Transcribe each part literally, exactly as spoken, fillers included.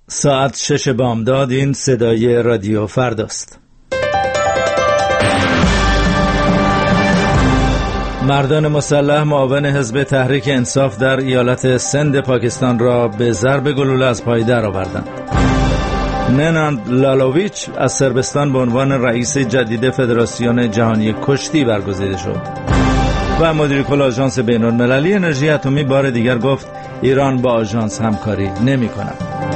ساعت شش بامداد. این صدای رادیو فرداست. مردان مسلح معاون حزب تحریک انصاف در ایالت سند پاکستان را به ضرب گلوله از پای درآوردند. نناند لالاویچ از صربستان به عنوان رئیس جدید فدراسیون جهانی کشتی برگزیده شد و مدیر کل آژانس بین‌المللی انرژی اتمی بار دیگر گفت ایران با آژانس همکاری نمی‌کند.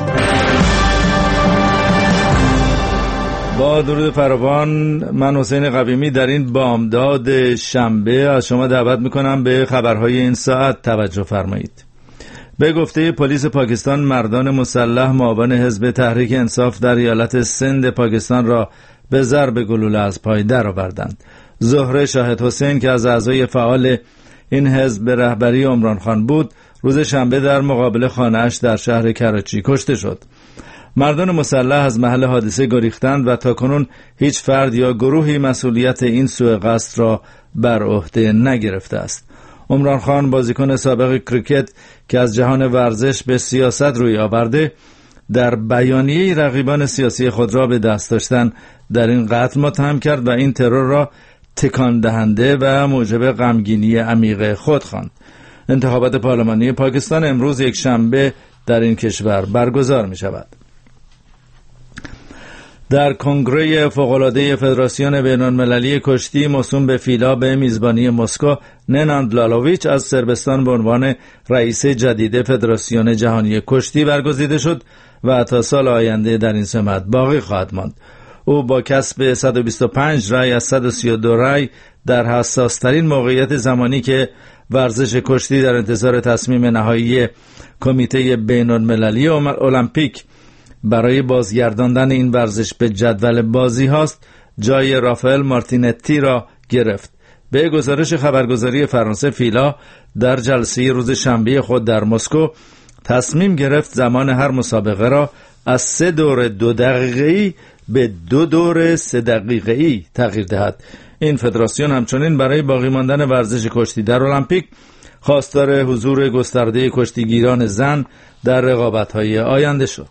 با درود فراوان، من حسین قویمی در این بامداد شنبه از شما دعوت میکنم به خبرهای این ساعت توجه فرمایید. به گفته پلیس پاکستان، مردان مسلح معاون حزب تحریک انصاف در ایالت سند پاکستان را به ضرب گلوله از پای درآوردند. زهره شاهد حسین که از اعضای فعال این حزب به رهبری عمران خان بود، روز شنبه در مقابل خانه‌اش در شهر کراچی کشته شد. مردان مسلح از محل حادثه گریختند و تاکنون هیچ فرد یا گروهی مسئولیت این سوء قصد را بر عهده نگرفته است. عمران خان، بازیکن سابق کریکت که از جهان ورزش به سیاست روی آورده، در بیانیه رقیبان سیاسی خود را به دست داشتن در این قتل متهم کرد و این ترور را تکان دهنده و موجب غمگینی عمیق خود خواند. انتخابات پارلمانی پاکستان امروز یک شنبه در این کشور برگزار می شود. در کنگره فوق‌العاده فدراسیون بین‌المللی کشتی موسوم به فیلا به میزبانی مسکو، نناند لالاویچ از صربستان به عنوان رئیس جدید فدراسیون جهانی کشتی برگزیده شد و تا سال آینده در این سمت باقی خواهد ماند. او با کسب صد و بیست و پنج رای از صد و سی و دو رای در حساس‌ترین موقعیت زمانی که ورزش کشتی در انتظار تصمیم نهایی کمیته بین‌المللی المپیک برای بازگرداندن این ورزش به جدول بازی هاست، جای رافائل مارتینتی را گرفت. به گزارش خبرگزاری فرانسه، فیلا در جلسه روز شنبه خود در مسکو تصمیم گرفت زمان هر مسابقه را از سه دور دو دقیقه‌ای به دو دور سه دقیقه‌ای تغییر دهد. این فدراسیون همچنین برای باقی ماندن ورزش کشتی در المپیک خواستار حضور گسترده کشتیگیران زن در رقابت‌های آینده شد.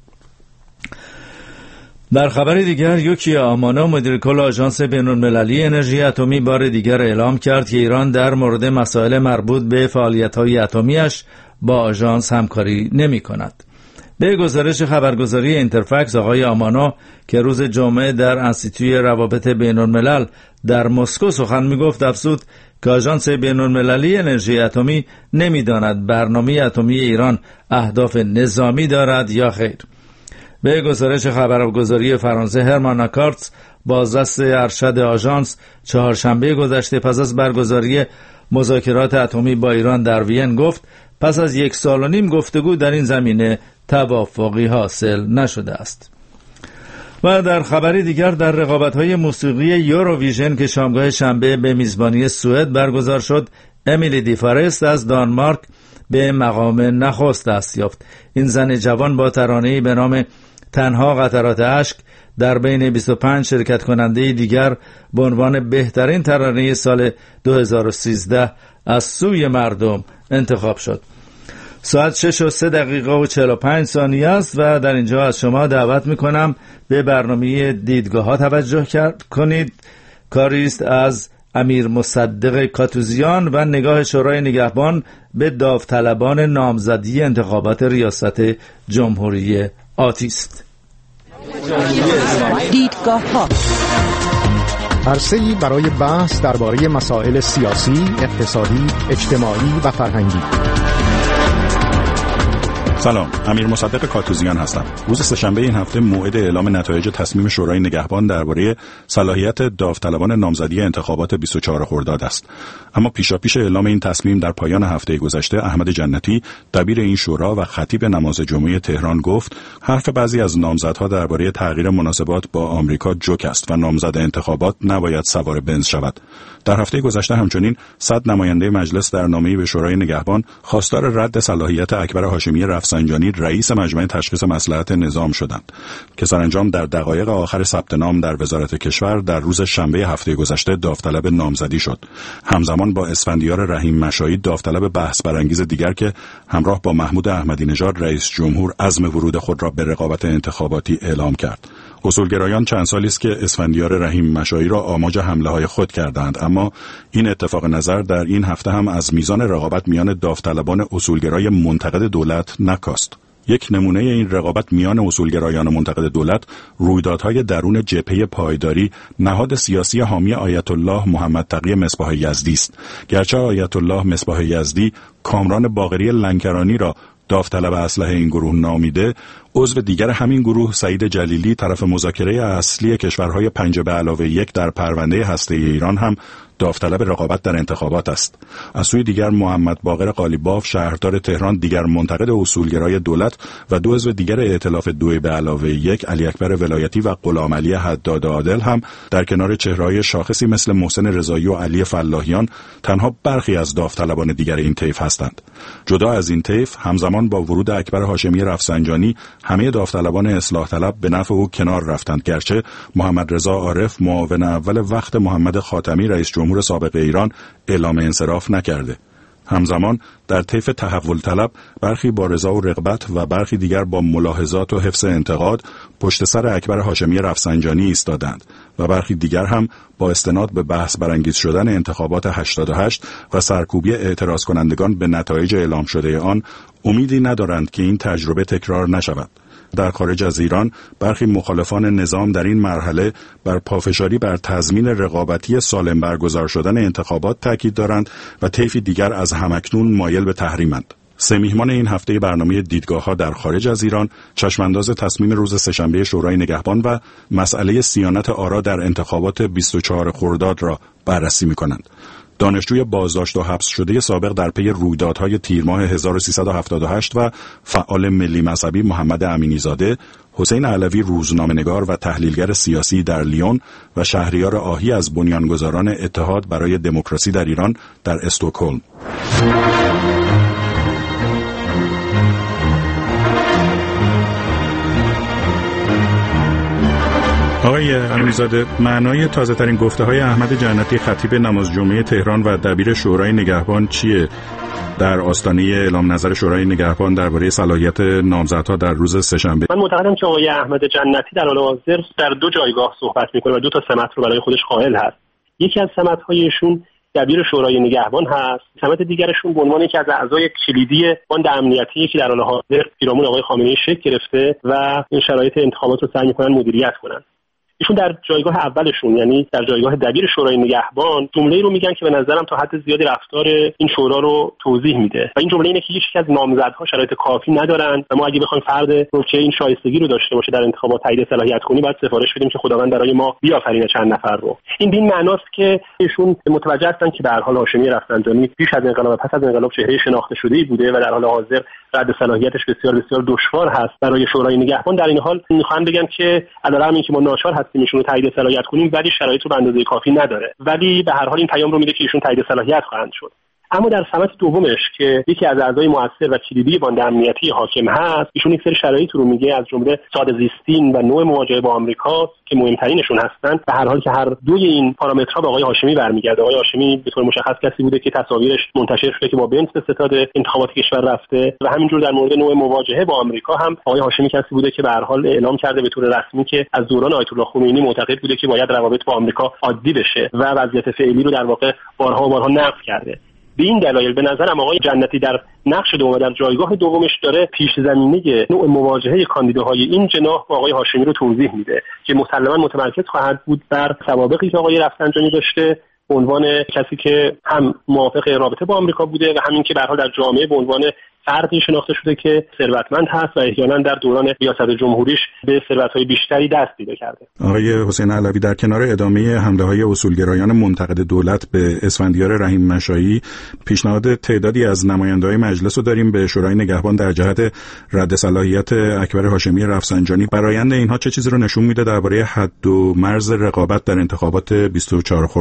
در خبر دیگر، یوکیا آمانا، مدیر کل آژانس بین‌المللی انرژی اتمی بار دیگر اعلام کرد که ایران در مورد مسائل مربوط به فعالیت‌های اتمی‌اش با آژانس همکاری نمی‌کند. به گزارش خبرگزاری اینترفکس، آقای آمانا که روز جمعه در انستیتوی روابط بین‌الملل در مسکو سخن می‌گفت، افزود که آژانس بین‌المللی انرژی اتمی نمی‌داند برنامه اتمی ایران اهداف نظامی دارد یا خیر. به گزارش خبرگزاری فرانسه، هرمان آکارتس، بازرس ارشد آژانس، چهارشنبه گذشته پس از برگزاری مذاکرات اتمی با ایران در وین گفت پس از یک سال و نیم گفتگو در این زمینه توافقی حاصل نشده است. و در خبری دیگر، در رقابت‌های موسیقی یوروویژن که شامگاه شنبه به میزبانی سوئد برگزار شد، امیلی دی فارست از دانمارک به مقام نخست دست یافت. این زن جوان با ترانه‌ای به نام تنها قطرات اشک در بین بیست و پنج شرکت کننده دیگر به عنوان بهترین ترانه سال دو هزار و سیزده از سوی مردم انتخاب شد. ساعت شش و سه دقیقه و چهل و پنج ثانیه است و در اینجا از شما دعوت میکنم به برنامه دیدگاه ها توجه کنید. کاریست از امیر مصدق کاتوزیان و نگاه شورای نگهبان به داوطلبان نامزدی انتخابات ریاست جمهوری آتیست. دیدگاه ها عرصه‌ای برای بحث درباره مسائل سیاسی، اقتصادی، اجتماعی و فرهنگی. سلام، امیر مصدق کاتوزیان هستم. روز سه‌شنبه این هفته موعد اعلام نتایج تصمیم شورای نگهبان درباره صلاحیت داوطلبان نامزدی انتخابات بیست و چهارم خرداد است. اما پیشاپیش اعلام این تصمیم در پایان هفته گذشته، احمد جنتی، دبیر این شورا و خطیب نماز جمعه تهران گفت حرف بعضی از نامزدها درباره تغییر مناسبات با آمریکا جوک است و نامزد انتخابات نباید سوار بنز شود. در هفته گذشته همچنین صد نماینده مجلس در نامه‌ای به شورای نگهبان خواستار رد صلاحیت اکبر هاشمی رفسنجانی رفسنجانی رئیس مجمع تشخیص مصلحت نظام شدند که سرانجام در دقایق آخر ثبت نام در وزارت کشور در روز شنبه هفته گذشته داوطلب نامزدی شد. همزمان با اسفندیار رحیم مشایی داوطلب بحث برانگیز دیگر که همراه با محمود احمدی نژاد رئیس جمهور عزم ورود خود را به رقابت انتخاباتی اعلام کرد. اصولگرایان چند سالی است که اسفندیار رحیم مشایی را آماج حمله‌های خود کردند، اما این اتفاق نظر در این هفته هم از میزان رقابت میان داوطلبان اصولگرای منتقد دولت نکاست. یک نمونه این رقابت میان اصولگرایان و منتقد دولت رویدادهای درون جبهه پایداری نهاد سیاسی حامی آیت الله محمد تقی مصباح یزدی است. گرچه آیت الله مصباح یزدی کامران باقری لنکرانی را داوطلب اسلحه این گروه نامیده، عضو دیگر همین گروه سعید جلیلی طرف مذاکره اصلی کشورهای پنج به علاوه یک در پرونده هسته ایران هم داوطلب رقابت در انتخابات است. از سوی دیگر محمد باقر قالیباف شهردار تهران دیگر منتقد اصولگرای دولت و دو عضو دیگر ائتلاف دو به علاوه یک علی اکبر ولایتی و غلام علی حداد عادل هم در کنار چهره‌های شاخصی مثل محسن رضایی و علی فلاحیان تنها برخی از داوطلبان دیگر این طیف هستند. جدا از این طیف همزمان با ورود اکبر هاشمی رفسنجانی همه داوطلبان اصلاح طلب به نفع او کنار رفتند، گرچه محمد رضا عارف معاون اول وقت محمد خاتمی رئیس جمهور سابق ایران اعلام انصراف نکرده. همزمان در طیف تحول طلب برخی با رضا و رغبت و برخی دیگر با ملاحظات و حفظ انتقاد پشت سر اکبر هاشمی رفسنجانی ایستادند و برخی دیگر هم با استناد به بحث برانگیز شدن انتخابات هشتاد و هشت و سرکوبی اعتراض کنندگان به نتایج اعلام شده آن امیدی ندارند که این تجربه تکرار نشود. در خارج از ایران برخی مخالفان نظام در این مرحله بر پافشاری بر تضمین رقابتی سالم برگزار شدن انتخابات تاکید دارند و طیفی دیگر از همکنون مایل به تحریمند. سه میهمان این هفته برنامه دیدگاه‌ها در خارج از ایران چشمانداز تصمیم روز سه‌شنبه شورای نگهبان و مسئله صیانت آرا در انتخابات بیست و چهارم خرداد را بررسی می‌کنند. دانشجوی بازداشت و حبس شده سابق در پی رویدادهای تیر ماه هزار و سیصد و هفتاد و هشت و فعال ملی مذهبی محمد امینی زاده، حسین علوی روزنامه‌نگار و تحلیلگر سیاسی در لیون و شهریار آهی از بنیانگذاران اتحاد برای دموکراسی در ایران در استکهلم. آقای امیرزاده، معنای تازه ترین گفته های احمد جنتی خطیب نماز جمعه تهران و دبیر شورای نگهبان چیه در آستانه اعلام نظر شورای نگهبان درباره صلاحیت نامزدها در روز سه‌شنبه؟ من معتقدم که آقای احمد جنتی در حال حاضر در دو جایگاه صحبت میکنه و دو تا سمت رو برای خودش قائل هست. یکی از سمت‌های ایشون دبیر شورای نگهبان هست، سمت دیگرشون به عنوان یکی از اعضای کلیدی باند امنیتی که در حال حاضر پیرامون آقای خامنه‌ای شکل گرفته و این شرایط انتخابات رو سعی میکنن مدیریت کنن. ایشون در جایگاه اولشون، یعنی در جایگاه دبیر شورای نگهبان، جمله‌ای رو میگن که به نظرم تا حد زیادی رفتار این شورا رو توضیح میده و این جمله اینه که هیچ یک از نامزدها شرایط کافی ندارن و ما اگه بخوایم فرد رو که این شایستگی رو داشته باشه در انتخابات تایید صلاحیت کنی باید سفارش بدیم که خداوند برای ما بیافرینه چند نفر رو. این به این معناست که ایشون متوجه هستن که به هر حال هاشمی رفسنجانی پیش از انقلاب پس از انقلاب چهره شناخته شده‌ای بوده و در حال حاضر رد صلاحیتش بسیار بسیار دشوار هست برای شورای نگهبان. در این حال میخوام بگم که علاوه اینکه ما ناچار هستیم ایشون رو تایید صلاحیت کنیم ولی شرایط رو به اندازه کافی نداره، ولی به هر حال این پیام رو میده که ایشون تایید صلاحیت خواهند شد. اما در سمت دومش که یکی از اعضای مؤثر و کلیدی باند امنیتی حاکم هست، ایشون یک سری شرایط رو میگه، از جمله ساده زیستین و نوع مواجهه با آمریکا که مهمترینشون هستن. به هر حال که هر دوی این پارامترها به آقای هاشمی برمیگرده. آقای هاشمی به طور مشخص کسی بوده که تصاویرش منتشر شده که با بنز به ستاد انتخابات کشور رفته و همینجور در مورد نوع مواجهه با آمریکا هم آقای هاشمی کسی بوده که به هر حال اعلام کرده به طور رسمی که از دوران آیت الله خمینی معتقد بوده که باید روابط با آمریکا عادی بشه و وضعیت فعلی رو در واقع بارها و بارها نقد کرده. به این دلایل به نظرم آقای جنتی در نقش دوم در جایگاه دومش داره پیش زمینه نوع مواجهه کاندیداهای این جناح با آقای هاشمی رو توضیح میده که مسلماً متمرکز خواهد بود بر سوابقی که آقای رفسنجانی داشته به عنوان کسی که هم موافق رابطه با آمریکا بوده و همین که به هر حال در جامعه به عنوان فردی شناخته شده که ثروتمند هست و احیانا در دوران ریاست جمهوریش به ثروت‌های بیشتری دست پیدا کرده. آقای حسین علوی، در کنار ادامه حمله‌های اصولگرایان منتقد دولت به اسفندیار رحیم مشایی، پیشنهاد تعدادی از نماینده‌های مجلس رو داریم به شورای نگهبان در جهت رد صلاحیت اکبر هاشمی رفسنجانی. برآیند اینها چه چیزی رو نشون میده درباره حد و مرز رقابت در انتخابات بیست و چهارم خرداد؟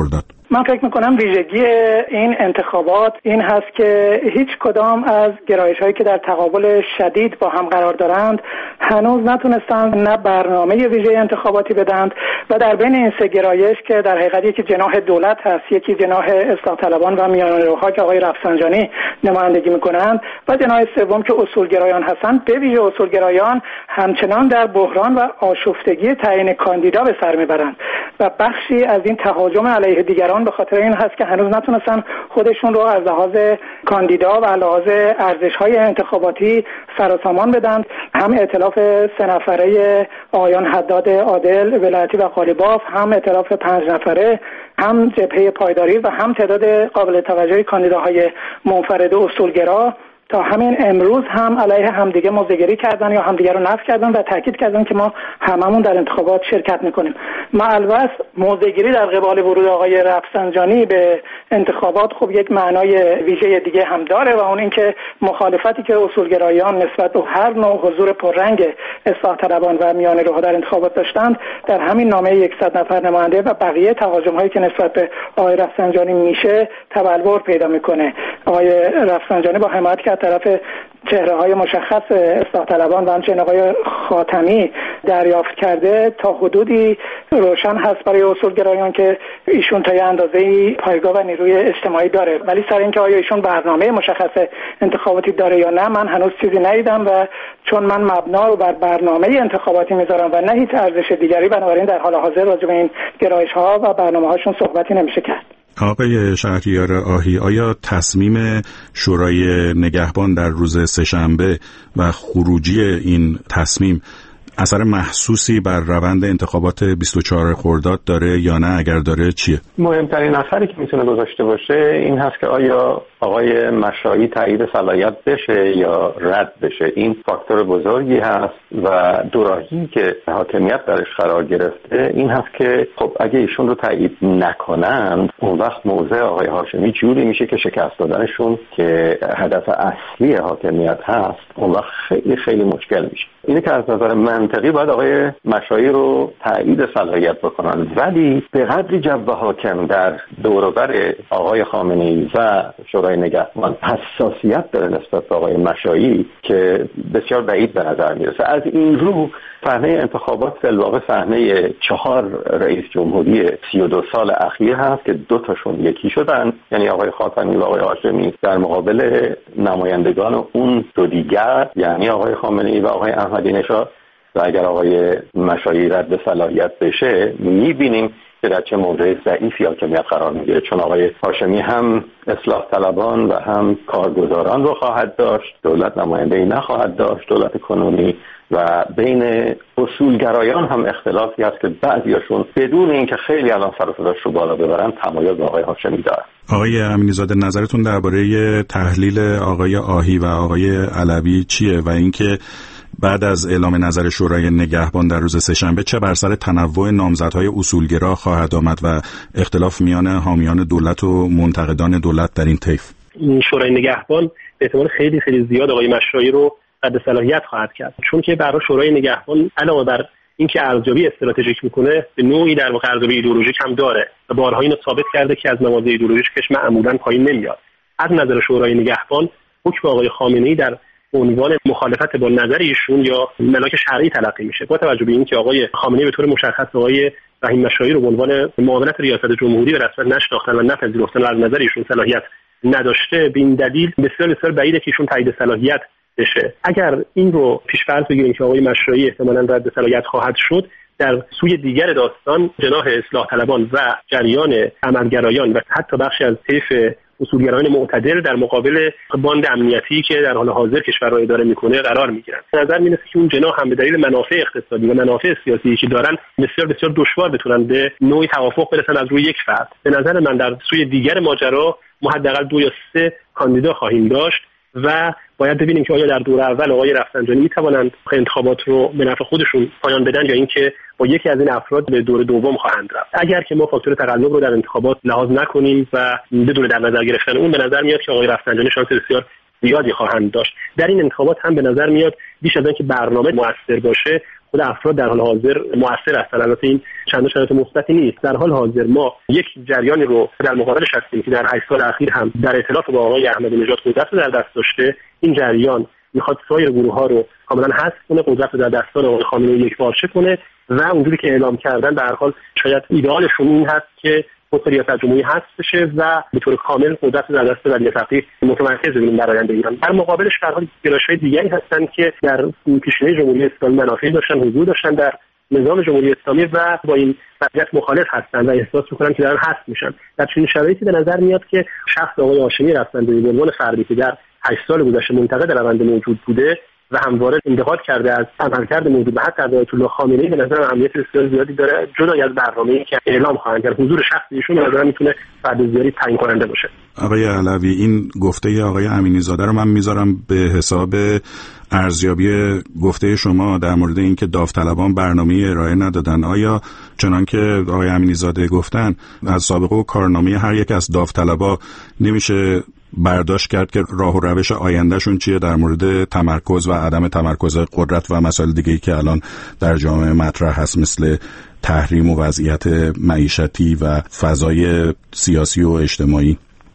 من فکر میکنم ویژگی این انتخابات این هست که هیچ کدام از گرایش هایی که در تقابل شدید با هم قرار دارند هنوز نتونستند نه برنامه ویژه انتخاباتی بدند و در بین این سه گرایش که در حقیقت یکی جناح دولت هست، یکی جناح اصلاح طلبان و میانه‌روها که آقای رفسنجانی نمایندگی میکنند و جناح سوم که اصولگرایان هستند، به ویژه اصولگرایان همچنان در بحران و آشفتگی تعیین کاندیدا به سر میبرند و بخشی از این تهاجم علیه دیگران به خاطر این هست که هنوز نتونستن خودشون رو از لحاظ کاندیدا و لحاظ ارزش‌های انتخاباتی سر و سامان بدن. هم ائتلاف سه نفره آقایان حداد عادل ولایتی و قالیباف، هم ائتلاف پنج نفره، هم جبهه پایداری و هم تعداد قابل توجهی کاندیداهای منفرد اصولگرا تا همین امروز هم علیه همدیگه موضع‌گیری کردن یا همدیگه رو نفی کردن و تاکید کردن که ما هممون در انتخابات شرکت میکنیم. معلوس موضع‌گیری در قبال ورود آقای رفسنجانی به انتخابات خب یک معنای ویژه دیگه هم داره و اون اینکه مخالفتی که اصولگرایان نسبت به هر نوع حضور پررنگ اصلاح طلبان و میانه‌روها در انتخابات داشتند در همین نامه صد نفر نماینده و بقیه تهاجم‌هایی که نسبت به آقای رفسنجانی میشه تبلور پیدا میکنه. آقای رفسنجانی با حمایت که طرف چهره‌های مشخص اصلاح طلبان و همچنین آقای خاتمی دریافت کرده تا حدودی روشن هست برای اصولگرایان که ایشون تا یه اندازه‌ای پایگاه و نیروی اجتماعی داره، ولی سر اینکه آیا ایشون برنامه مشخص انتخاباتی داره یا نه من هنوز چیزی ندیدم و چون من مبنا رو بر برنامه انتخاباتی میذارم و نه هیچ ارزش دیگری، بنابراین در حال حاضر راجع به این گرایش‌ها و برنامه‌هاشون صحبتی نمیشه کرد. آقای شهریار آهی، آیا تصمیم شورای نگهبان در روز سه‌شنبه و خروجی این تصمیم اثر محسوسی بر روند انتخابات بیست و چهارم خرداد داره یا نه؟ اگر داره چیه؟ مهمترین اثری که میتونه گذاشته باشه این هست که آیا آقای مشایی تایید صلاحیت بشه یا رد بشه. این فاکتور بزرگی هست و دوراهی که حاکمیت درش قرار گرفته این هست که خب اگه ایشون رو تایید نکنن اون وقت موضع آقای هاشمی جوری میشه که شکست دادنشون که هدف اصلی حاکمیت هست اون وقت خیلی خیلی مشکل میشه. اینه که از نظر منطقی باید آقای مشایی رو تایید صلاحیت بکنن، ولی به قدری جو حاکم در دور و بر آقای خامنه‌ای و شورای نگهبان حساسیت داره نسبت به آقای مشایی که بسیار بعید به نظر میرسه. از این رو صحنه انتخابات فی الواقع صحنه چهار رئیس جمهوری سی و دو سال اخیر هست که دو تاشون یکی شدن، یعنی آقای خاتمی و آقای هاشمی در مقابل نمایندگان اون دو دیگر، یعنی آقای خامنه‌ای و آقای احمدی نژاد. و اگر آقای مشایی رد صلاحیت بشه میبینیم که در چه موضع ضعیفی حاکمیت قرار میگیره، چون آقای هاشمی هم اصلاح طلبان و هم کارگزاران رو خواهد داشت، دولت نماینده‌ای نخواهد داشت دولت کنونی، و بین اصولگرایان هم اختلافی هست که بعضیاشون بدون اینکه خیلی الان سر و صداش رو بالا ببرن تمایل به آقای هاشمی دارن. آقای امینی‌زاده، نظرتون درباره تحلیل آقای آهی و آقای علوی چیه و اینکه بعد از اعلام نظر شورای نگهبان در روز سه‌شنبه چه بر سر تنوع نامزدهای اصولگرا خواهد آمد و اختلاف میان حامیان دولت و منتقدان دولت در این طیف؟ این شورای نگهبان به احتمال خیلی خیلی زیاد آقای مشایی رو رد صلاحیت خواهد کرد، چون که برای شورای نگهبان علاوه بر اینکه ارزیابی استراتژیک میکنه به نوعی در واقع ارزیابی ایدئولوژیک هم داره و بارها اینو ثابت کرده که از موازی ایدئولوژیکش معمولاً پایین نمیاد. از نظر شورای نگهبان حکم آقای خامنه‌ای در عنوان مخالفت با نظر ایشون یا ملاک شرعی تلقی میشه، با توجه به اینکه آقای خامنه‌ای به طور مشخص آقای رحیم مشایی رو به عنوان معاونت ریاست جمهوری به رسمیت نشناختن و نپذیرفتن و از نظر ایشون صلاحیت نداشته، به این دلیل بسیار بسیار بعیده که ایشون تایید صلاحیت بشه. اگر این رو پیش فرض بگیریم که آقای مشایی احتمالاً رد صلاحیت خواهد شد، در سوی دیگر داستان جناح اصلاح طلبان و جریان عملگرایان و حتی بخشی از طیف اصولگرایان معتدل در مقابل باند امنیتی که در حال حاضر کشور را اداره میکنه قرار میگیرن. به نظر میرسه که اون جناح هم به دلیل منافع اقتصادی و منافع سیاسی که دارن بسیار بسیار دشوار بتونن به نوعی توافق برسن از روی یک فرد. به نظر من در سوی دیگر ماجرا ما حداقل دو یا سه کاندیدا خواهیم داشت و باید ببینیم که آیا در دور اول آقای رفسنجانی میتوانند انتخابات رو به نفع خودشون پایان بدن یا اینکه با یکی از این افراد به دور دوم خواهند رفت. اگر که ما فاکتور تقلب رو در انتخابات لحاظ نکنیم و بدون در نظر گرفتن اون، به نظر میاد که آقای رفسنجانی شانس بسیار زیادی خواهند داشت. در این انتخابات هم به نظر میاد بیش از اینکه برنامه موثر باشه، خود افراد در حال حاضر موثر هستند. البته این چند شرایط مثبتی نیست. در حال حاضر ما یک جریانی رو در مقابلش هستیم که در هشت سال اخیر هم در ائتلاف با آقای احمدی نژاد قدرت رو در دست داشته. این جریان میخواد سایر گروه‌ها رو کاملا حذف کنه، قدرت رو در دستان آقای خامنه‌ای یکپارچه کنه و اونجوری که اعلام کردن در حال شاید ایدئالشون این هست که پست ریاست جمهوری حذف بشه و به طور کامل قدرت رو در دست ولی فقیه متمرکز ببینیم در آینده ایران. در مقابلش در حال گرایش‌های دیگری هستند که در پیشینه جمهوری اسلامی منافعی داشتن، حضور داشتن در نظام جمهوری اسلامی و با این وضعیت مخالف هستند و احساس می‌کنن که دارن حذف میشن. در چنین شرایطی به نظر میاد که شخص آقای هاشمی رفسنجانی به عنوان فردی که در هشت سال گذشته منتقد روند موجود بوده و همواره انتقاد کرده از عملکرد موجود و حتی از آیت الله خامنه‌ای، به نظر اهمیت بسیار زیادی داره. جدا از برنامه‌ای که اعلام خواهند کرد، حضور شخصی ایشون به نظر میتونه پردازیاری تعیین کننده باشه. آقای علوی، این گفته آقای امینی زاده رو من میذارم به حساب ارزیابی گفته شما در مورد اینکه داوطلبان برنامه ارائه ندادن. آیا چنان که آقای امینی زاده گفتن از سابقه و کارنامه هر یک از داوطلبا نمیشه برداشت کرد که راه و روش آیندهشون چیه در مورد تمرکز و عدم تمرکز قدرت و مسائل دیگه‌ای که الان در جامعه مطرح هست، مثل تحریم و وضعیت معیشتی و فضای سیاسی و اجتماعی؟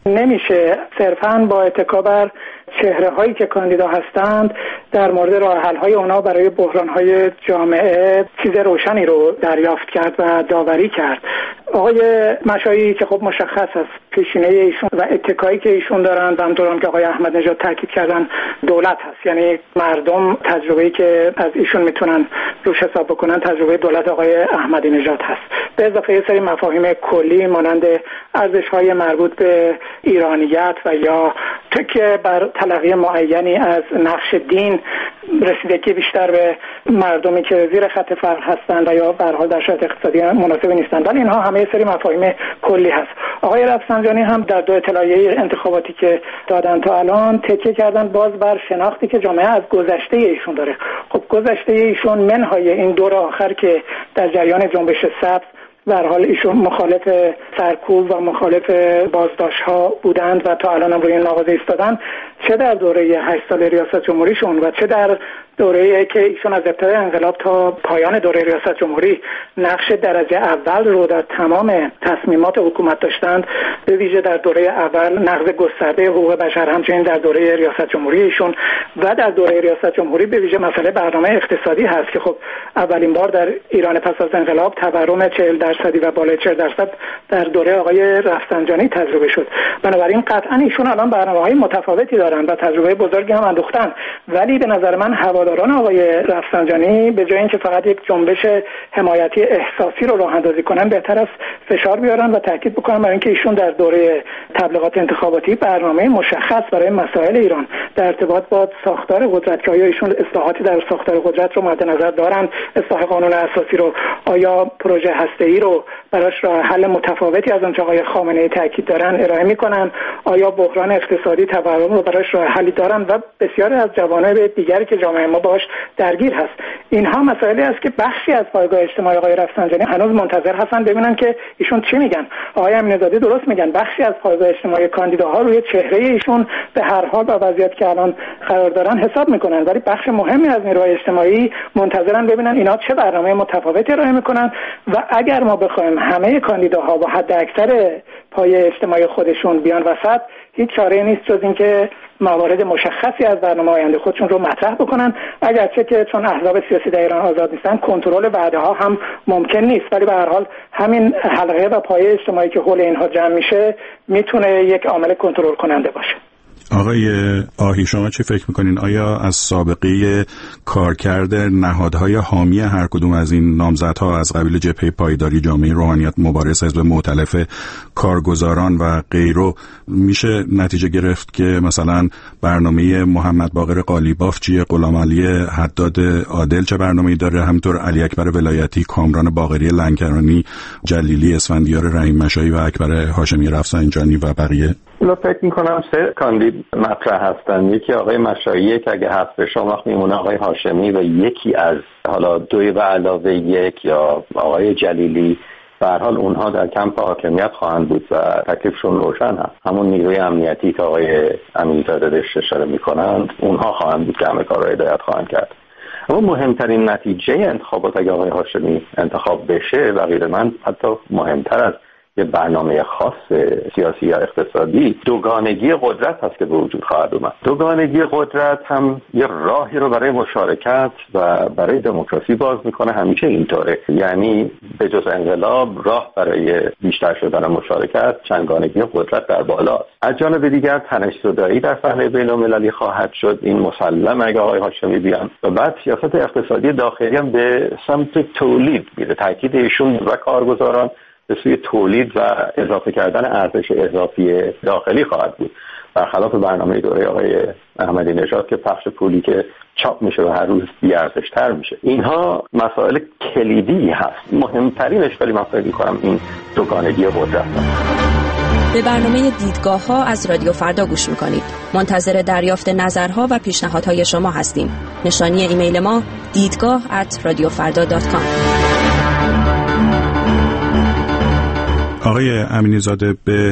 نمیشه صرفاً با اتکا بر چهره هایی که کاندیدا هستند در مورد راه حل های اونا برای بحران های جامعه چیز روشنی رو دریافت کرد و داوری کرد. آقای مشایی که خب مشخص است پیشینه ایشون و اتکایی که ایشون دارن و همونطور که آقای احمد نژاد تاکید کردن دولت هست، یعنی مردم تجربه‌ای که از ایشون میتونن روش حساب بکنن تجربه دولت آقای احمدی نژاد هست، به اضافه یه سری مفاهیم کلی مانند ارزش‌های مربوط به ایرانیت و یا تکیه بر تلقی معینی از نقش دین، رسیدگی بیشتر به مردمی که زیر خط فقر هستند و یا به هر حال در شرایط اقتصادی مناسب نیستند. ولی اینها همه سری مفاهیم کلی هست. آقای رفسنجانی هم در دو اطلاعیه انتخاباتی که دادن تا الان تکیه کردن باز بر شناختی که جامعه از گذشته ایشون داره. خب گذشته ایشون منهای این دور آخر که در جریان جنبش سبز به هر حال ایشون مخالف سرکوب و مخالف بازداشت‌ها بودند و تا الان هم روی این مواضع ایستادن، چه در دوره هشت سال ریاست جمهوریشون و چه در دوره‌ای که ایشون از ابتدای انقلاب تا پایان دوره ریاست جمهوری نقش درجه اول رو در تمام تصمیمات حکومت داشتند، به ویژه در دوره اول نقض گسترده حقوق بشر، همچنین در دوره ریاست جمهوری ایشون و در دوره ریاست جمهوری به ویژه مسئله برنامه اقتصادی هست که خب اولین بار در ایران پس از انقلاب تورم چهل درصدی و بالای چهل درصد در دوره آقای رفسنجانی تجربه شد. بنابراین قطعا ایشون الان برنامه‌های متفاوتی دارن و تجربه بزرگی هم اندوختن، ولی به نظر من هواداران آقای رفسنجانی به جای اینکه فقط یک جنبش حمایتی احساسی رو راه اندازی کنن، بهتر است فشار بیارن و تاکید بکنن بر اینکه ایشون در دوره تبلیغات انتخاباتی برنامه مشخص برای مسائل ایران در ارتباط با ساختار قدرت که آیا ایشون اصلاحاتی در ساختار قدرت رو مد نظر دارن، اصلاح قانون اساسی رو، آیا پروژه هسته‌ای رو براش راه حل متفاوتی از آنچه آقای خامنه‌ای تاکید دارن ارائه میکنن، آیا بحران اقتصادی تورم رو براش راه حلی دارن و بسیاری از جوانب دیگری که جامعه ما باش درگیر هست. اینها مسائلی است که بخشی از پایگاه اجتماعی آقای رفسنجانی هنوز منتظر هستن ببینن که ایشون چی میگن. آقای امین‌زاده درست میگن، بخشی از پایگاه اجتماعی کاندیداها روی چهره ایشون به هر حال با وضعیت که الان قرار دارن حساب میکنن، ولی بخش مهمی از نیروهای اجتماعی منتظرن ببینن اینا چه برنامه متفاوتی ارائه میکنن و اگر ما بخوایم همه کاندیداها با حد اکثر پایه اجتماعی خودشون بیان وسط، هیچ چاره‌ای نیست جز اینکه موارد مشخصی از برنامه آینده خودشون رو مطرح بکنن، اگرچه که چون احزاب سیاسی در ایران آزاد نیستن کنترل وعده ها هم ممکن نیست، ولی به هر حال همین حلقه و پایه اجتماعی که حول اینها جمع میشه میتونه یک عامل کنترل کننده باشه. آقای آهی، شما چی فکر میکنین؟ آیا از سابقه کارکرد نهادهای حامی هر کدوم از این نامزدها از قبیل جبهه پایداری، جامعه روحانیت مبارز، حزب مؤتلف کارگزاران و غیره میشه نتیجه گرفت که مثلا برنامه محمد باقر قالیباف چیه، غلامعلی حداد عادل چه برنامه‌ای داره، همینطور علی اکبر ولایتی، کامران باقری لنکرانی، جلیلی اسفندیار، رحیم مشایی و اکبر هاشمی رفسنجانی و بقیه؟ من فکر می‌کنم سه کاندید مطرح هستن. یکی آقای مشایی که اگه حذف بشه وقت میمونه آقای هاشمی و یکی از حالا دوی به علاوه یک یا آقای جلیلی به هر حال اونها در کمپ حاکمیت خواهند بود و تکلیفشون روشن هست. همون نیروی امنیتی که آقای امینزاده بهش اشاره میکنند اونها خواهند بود که همه کار را هدایت خواهند کرد. اما مهمترین نتیجه انتخابات اگه آقای هاشمی انتخاب بشه و غیر من حتی مهمتر از یه برنامه خاص سیاسی یا اقتصادی دوگانگی قدرت هست که به وجود خواهد اومد. دوگانگی قدرت هم یه راهی رو برای مشارکت و برای دموکراسی باز میکنه. همیشه اینطوره، یعنی به جز انقلاب راه برای بیشتر شدن مشارکت چندگانگی قدرت در بالاست. از جانب دیگر تنش‌زدایی در صحنه بین‌المللی خواهد شد، این مسلم اگه آقای هاشمی بیان. و بعد سیاست اقتصادی داخلی هم به سمت تولید میره. تاکید ایشون و کارگزاران به سوی تولید و اضافه کردن ارزش اضافی داخلی خواهد بود، برخلاف برنامه دوره آقای احمدی نژاد که پخش پولی که چاپ میشه و هر روز بی‌ارزش‌تر میشه. اینها مسائل کلیدی هست. مهمترینش ولی من فکر می‌کنم این دوگانگی قدرت است. به برنامه دیدگاه‌ها از رادیو فردا گوش می‌کنید. منتظر دریافت نظرها و پیشنهادهای شما هستیم. نشانی ایمیل ما دیدگاه ات رادیو فردا دات کام. آقای امینی زاده، به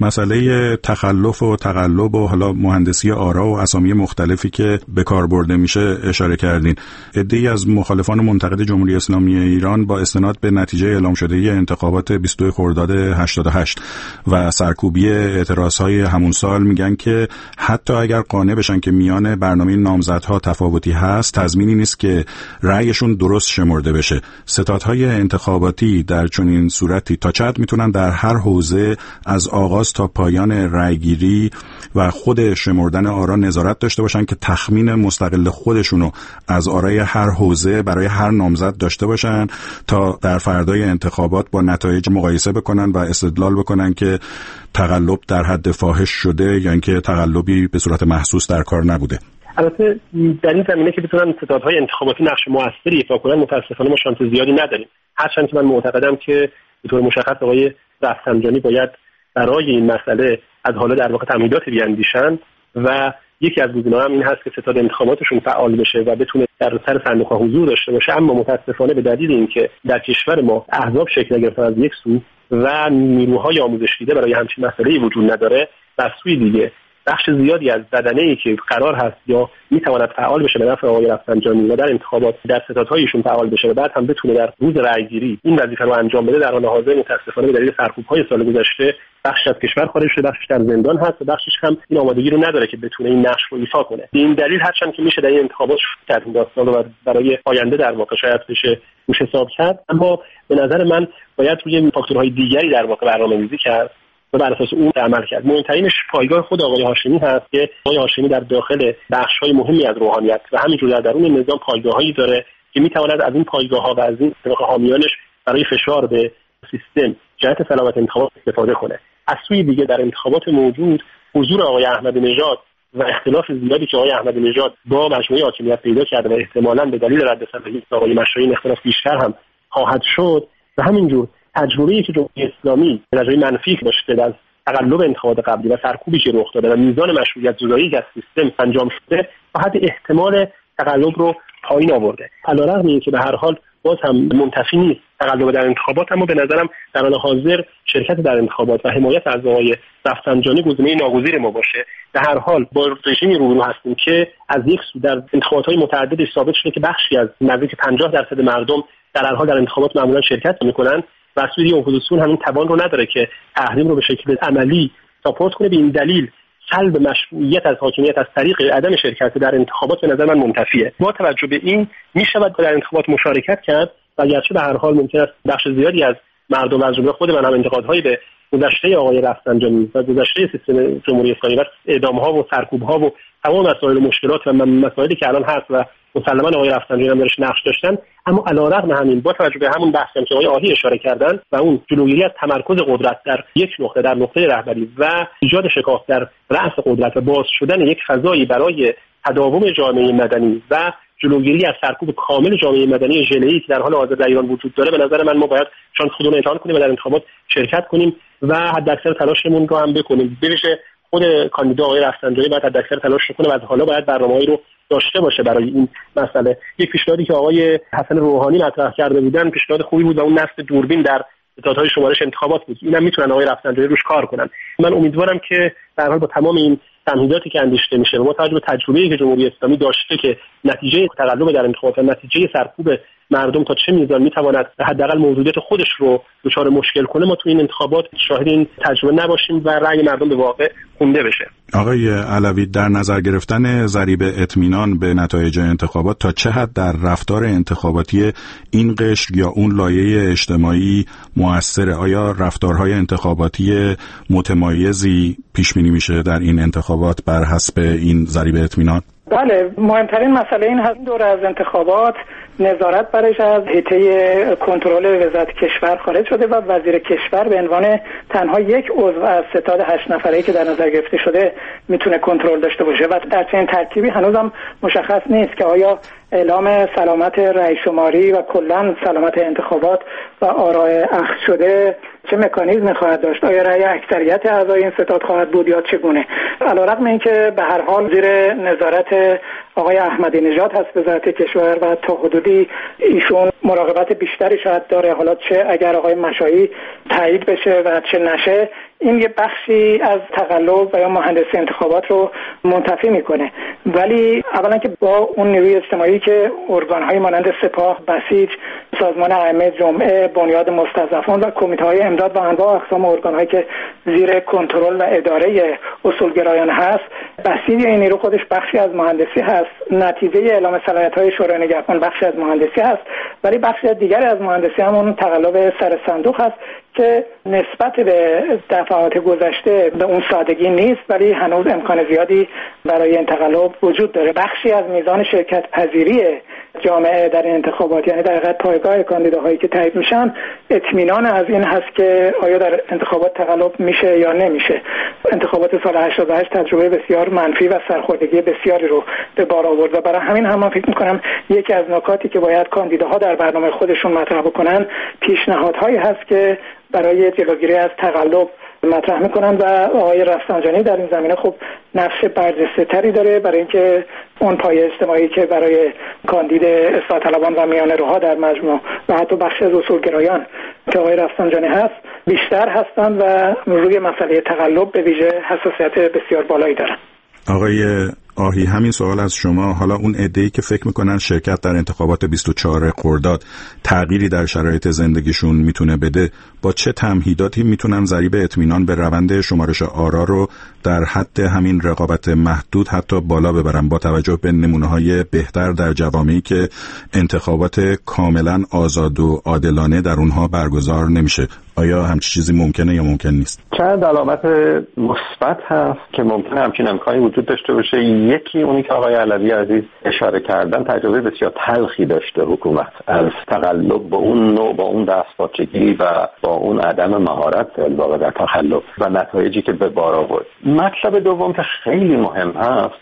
مسئله تخلف و تقلب و حالا مهندسی آرا و اسامی مختلفی که به کار برده میشه اشاره کردین. عده‌ای از مخالفان منتقد جمهوری اسلامی ایران با استناد به نتیجه اعلام شده انتخابات بیست و دو خرداد هشتاد و هشت و سرکوبی اعتراضهای همون سال میگن که حتی اگر قانع بشن که میان برنامه نامزدها تفاوتی هست، تضمینی نیست که رأیشون درست شمرده بشه. ستادهای انتخاباتی در چنین صورتی تا چقدر میتونن در هر حوزه از آغاز تا پایان رأیگیری و خود شمردن آرا نظارت داشته باشن که تخمین مستقل خودشونو از آرای هر حوزه برای هر نامزد داشته باشن تا در فردای انتخابات با نتایج مقایسه بکنن و استدلال بکنن که تقلب در حد فاحش شده یا اینکه تقلبی به صورت محسوس در کار نبوده. البته در این زمینه که بتونن ستادهای انتخاباتی نقش موثری ایفا کنن متاسفانه ما شانس زیادی نداریم، هرچند که من معتقدم که به طور مشخص آقای رفسنجانی باید برای این مسئله از حالا در واقع تمهیدات بیاندیشن و یکی از گزینه‌ها هم این هست که ستاد انتخاباتشون فعال بشه و بتونه در سر صندوق‌ها حضور داشته باشه. اما متاسفانه به دلیل اینکه در کشور ما احزاب شکل گرفتن از یک سو و نیروهای آموزش دیده برای همچین مسئله‌ای وجود نداره، از سوی دیگه بخش زیادی از بدنه‌ای که قرار هست یا میتواند فعال بشه به نفع آقای رفسنجانی و در انتخابات در ستادهایشون فعال بشه و بعد هم بتونه در روز رأیگیری این وظیفه رو انجام بده، در حال حاضر متاسفانه به دلیل سرکوب‌های سال گذشته بخش از کشور خارج شده، بخشش در زندان هست و بخشش هم این آمادگی رو نداره که بتونه این نقش رو ایفا کنه. به این دلیل هرچند که میشه در این انتخابات شرکت داستان و برای آینده در واقع شاید بشه روش حساب کرد، اما به نظر من باید روی فاکتورهای دیگری در واقع برنامه‌ریزی کرد و بر اساس اون عمل کرد. مهمترینش پایگاه خود آقای هاشمی هست که آقای هاشمی در داخل بخش‌های مهمی از روحانیت و همینجور در درون نظام پایگاه‌هایی داره که می‌تواند از این پایگاه‌ها و از این حامیانش برای فشار به سیستم جهت سلامت انتخابات استفاده کنه. از سوی دیگه در انتخابات موجود حضور آقای احمدی نژاد و اختلاف زیادی که آقای احمدی نژاد با مجموعه حاکمیت پیدا کرده و احتمالاً به دلیل رد صلاحیت آقای مشروعی اختلاف بیشتر هم خواهد شد و همینجور تجربه‌ای که جمهوری اسلامی به نظر منفی داشته از تقلب انتخابات قبلی و سرکوبی که رخ داده و میزان مشروعیت زدایی که از سیستم انجام شده تا حد احتمال تقلب رو پایین آورده. علیرغم اینکه به هر حال باز هم منتفی نیست تقلب در انتخابات، اما به نظرم در حال حاضر شرکت در انتخابات و حمایت از آقای رفسنجانی گزینه ناگزیر ما باشه. در هر حال با رژیمی روبرو هستیم که از یک سو در انتخابات‌های متعددی ثابت شده که بخشی از نزدیک پنجاه درصد مردم در هر حال در انتخابات معمولا شرکت می‌کنن و اصولی اپوزیسیون همین توان رو نداره که تحریم رو به شکل عملی ساپورت کنه. به این دلیل سلب مشروعیت از حاکمیت از طریق عدم شرکت در انتخابات به نظر من منتفیه. با توجه به این میشود در انتخابات مشارکت کرد و گرچه به هر حال ممکن است بخش زیادی از مردم از جمله خود من هم انتقادهایی به گذشته آقای رفسنجانی و گذشته سیستم جمهوری اسلامی و اعدام‌ها و سرکوب‌ها و تمام مسائل و مشکلات و مسائلی که الان هست و مسلماً آقای رفسنجانی هم درش نقش داشتن، اما علیرغم همین با توجه به همون بحثی که آقای آهی اشاره کردن و اون جلوگیری از تمرکز قدرت در یک نقطه در نقطه رهبری و ایجاد شکاف در رأس قدرت و باز شدن یک فضایی برای تداوم جامعه مدنی و جلوگیری از سرکوب کامل جامعه مدنی ژله‌ای که در حال حاضر در ایران وجود داره، به نظر من ما باید شانس خودمون امتحان کنیم و در انتخابات شرکت کنیم و حداکثر تلاشمون رو هم بکنیم. به‌ویژه خود کاندیدا آقای رفسنجانی باید حداکثر تلاش کنه و از حالا باید برنامه‌ای رو داشته باشه برای این مسئله. یک پیشنهادی که آقای حسن روحانی مطرح کرده بودن پیشنهاد خوبی بود و اون نصب دوربین در ستادهای شمارش انتخابات بود. اینم میتونن آقای رفسنجانی روش کار کنن. من امیدوارم که در حال با تمام این تمهیداتی که اندیشیده میشه و با توجه به تجربه‌ای که جمهوری اسلامی داشته که نتیجه تقلب در انتخابات و نتیجه سرکوب مردم تا چه میزان میتواند به حداقل موجودیت خودش رو دچار مشکل کنه، ما تو این انتخابات شاهد این تجربه نباشیم و رأی مردم به واقع خونده بشه. آقای علوی، در نظر گرفتن ضریب اطمینان به نتایج انتخابات تا چه حد در رفتار انتخاباتی این قشر یا اون لایه اجتماعی موثره؟ آیا رفتارهای انتخاباتی متمایزی پیش بینی میشه در این انتخابات بر حسب این ضریب اطمینان؟ بله، مهمترین مسئله این هست دور از انتخابات نظارت برش از هیئت کنترل وزارت کشور خارج شده و وزیر کشور به عنوان تنها یک عضو از ستاد هشت نفره‌ای که در نظر گرفته شده میتونه کنترل داشته باشه و در چنین ترکیبی هنوزم مشخص نیست که آیا اعلام سلامت رأی شماری و کلا سلامت انتخابات و آراء اخذ شده چه مکانیزمی خواهد داشت. آیا رأی اکثریت اعضای این ستاد خواهد بود یا چگونه؟ علیرغم اینکه به هر حال زیر نظارت آقای احمدی نژاد هست وزارت کشور و تا حدودی ایشون مراقبت بیشتری شاید داره، حالا چه اگر آقای مشایی تایید بشه و چه نشه، این یه بخشی از تقلب و یا مهندسی انتخابات رو منتفی میکنه. ولی اولا که با اون نیروی اجتماعی که ارگان‌های مانند سپاه، بسیج، سازمان ائمه جمعه، بنیاد مستضعفان و کمیته‌های امداد و انواع اقسام ارگان‌هایی که زیر کنترل و اداره اصولگرایان هست، بسیج این نیرو خودش بخشی از مهندسی هست. نتیجه اعلام صلاحیت‌های شورای نگهبان بخشی از مهندسی هست، ولی بخشی دیگری از مهندسی همون تقلب سر صندوق هست که نسبت به دفعات گذشته به اون سادگی نیست، ولی هنوز امکان زیادی برای این تقلب وجود داره. بخشی از میزان شرکت پذیری جامعه در این انتخابات، یعنی در حقیقت پایگاه کاندیداهایی که تایید میشن، اطمینان از این هست که آیا در انتخابات تقلب میشه یا نمیشه. انتخابات سال هشتاد و هشت تجربه بسیار منفی و سرخوردگی بسیاری رو به بار آورد و برای همین هم من فکر میکنم یکی از نکاتی که باید کاندیداها در برنامه خودشون مطرح بکنن پیشنهادهایی هست که برای جلوگیری از تقلب مطرح میکنن و آقای رفسنجانی در این زمینه خب نقش برجسته تری داره برای اینکه اون پایه اجتماعی که برای کاندید اصلاح طلبان و میانه روها در مجموع و حتی بخش از اصولگرایان که آقای رفسنجانی هست بیشتر هستند و روی مسئله تقلب به ویژه حساسیت بسیار بالایی دارن. آقای آهی، همین سوال از شما. حالا اون عده‌ای که فکر میکنن شرکت در انتخابات بیست و چهارم خرداد تغییری در شرایط زندگیشون میتونه بده، با چه تمهیداتی میتونن ضریب اطمینان به روند شمارش آرا رو در حد همین رقابت محدود حتی بالا ببرن، با توجه به نمونه‌های بهتر در جوامعی که انتخابات کاملا آزاد و عادلانه در اونها برگزار نمیشه؟ آیا همچین چیزی ممکنه یا ممکن نیست؟ چند علامت مثبت هست که ممکنه همچین امکانی وجود داشته باشه. یکی اونی که آقای علوی عزیز اشاره کردن، تجربه بسیار تلخی داشته حکومت از تقلب با اون نوع، با اون دستپاچگی و با اون عدم مهارت الواقع در تقلب و نتایجی که به بار آورد. مطلب دوم که خیلی مهم هست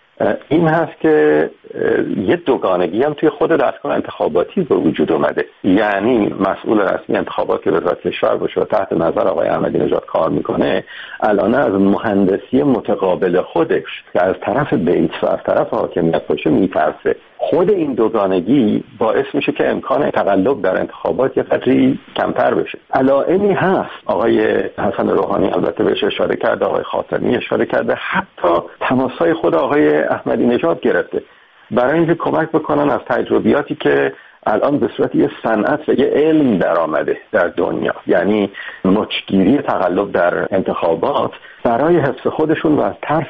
این هست که یه دوگانگی هم توی خود دستگاه انتخاباتی به وجود اومده. یعنی مسئول رسمی انتخابات که وزارت کشور باشه و تحت نظر آقای احمدی نژاد کار میکنه، الان از مهندسی متقابل خودش که از طرف بیت و از طرف حاکمیت باشه میترسه. خود این دوگانگی باعث میشه که امکان تقلب در انتخابات یه قدری کمتر بشه. علائمی هست، آقای حسن روحانی البته بهش اشاره کرده، آقای خاتمی اشاره کرده، حتی تماسهای خود آقای احمدی نژاد گرفته برای اینکه کمک بکنن از تجربیاتی که الان به صورت یه صنعت و یه علم در آمده در دنیا، یعنی مچگیری تقلب در انتخابات، برای حفظ خودشون و از ترس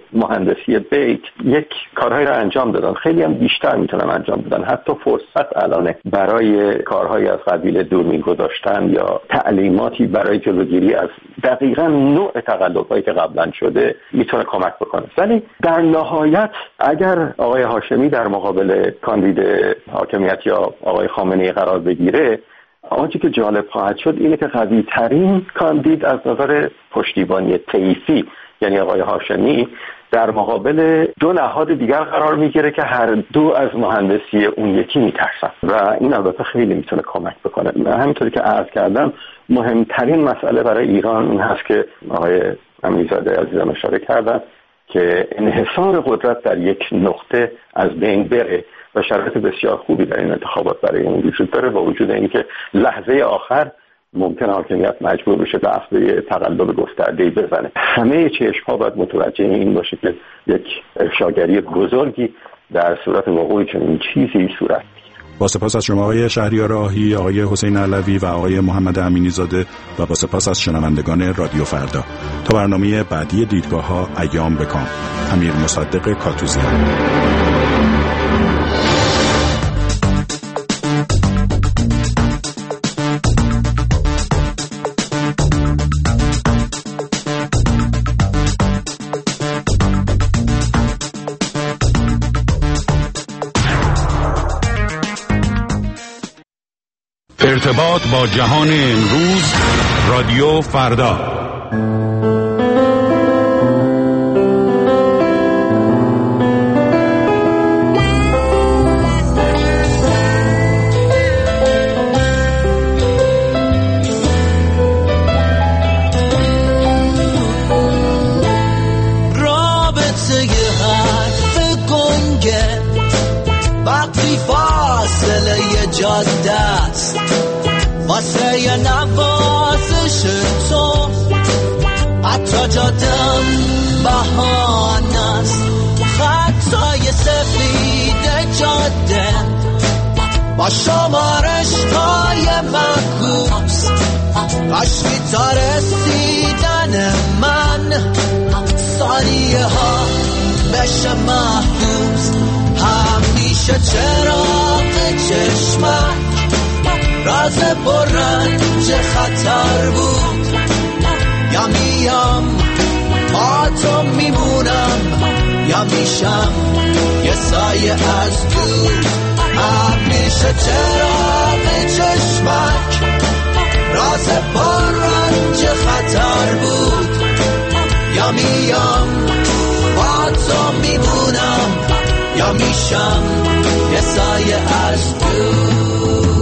مهندسی بیت یک کارهایی را انجام دادن. خیلی هم بیشتر میتونن انجام بدن. حتی فرصت الانه برای کارهایی از قبیل دوربین گذاشتن یا تعلیماتی برای جلوگیری از دقیقاً نوع تقلبایی که قبلا شده میتونه کمک بکنه. ولی در نهایت اگر آقای هاشمی در مقابل کاندید حاکمیت یا آقای خامنه‌ای قرار بگیره، آنچه که جالب خواهد شد اینه که قوی ترین کاندید از نظر پشتیبانی طیفی یعنی آقای هاشمی در مقابل دو نهاد دیگر قرار میگیره که هر دو از مهندسی اون یکی میترسن و این البته خیلی میتونه کمک بکنه. همینطوری که عرض کردم مهمترین مسئله برای ایران این هست که آقای امیرزاده عزیزم اشاره کردن که انحصار قدرت در یک نقطه از بین بره و شرایط بسیار خوبی در این انتخابات برای اون وجود داره، با وجود اینکه لحظه آخر ممکن حاکمیت مجبور بشه لفظه تقلب گسترده‌ای بزنه. همه چشم‌ها باید متوجه این باشه که یک افشاگری بزرگی در صورت وقوع چنین چیزی صورت می‌گیره. با سپاس از شما آقای شهریار آهی، آقای حسین علوی و آقای محمد امینی زاده و با سپاس از شنوندگان رادیو فردا. تا برنامه بعدی دیدگاه‌ها ایام بکام. امیر مصدق کاتوزیان. ارتباط با جهان امروز، رادیو فردا. رابطه حرف گنگه وقتی فاصله جاده است، واسه یه نوازش تو حتی جادم بهانه است. خطای سفید جاده با شمارش‌های معکوس، قشقی تا رسیدن من ثانیه ها بشه محبوس. همیشه چراغ چشمک راز برنج خطر بود. یا میام با تو میمونم یا میشم یه سایه از دور. همیشه چراغ چشمک راز برنج خطر بود. یا میام با تو میمونم یا میشم یه سایه از دور.